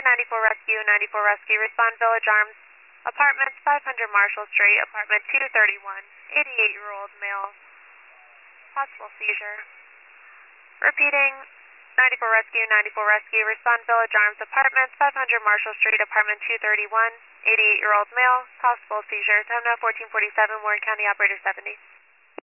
94 Rescue, 94 Rescue, respond Village Arms, apartments 500 Marshall Street, apartment 231, 88-year-old male, possible seizure. Repeating, 94 Rescue, 94 Rescue, respond Village Arms, apartments 500 Marshall Street, apartment 231, 88-year-old male, possible seizure. Time now 1447, Warren County, operator 70.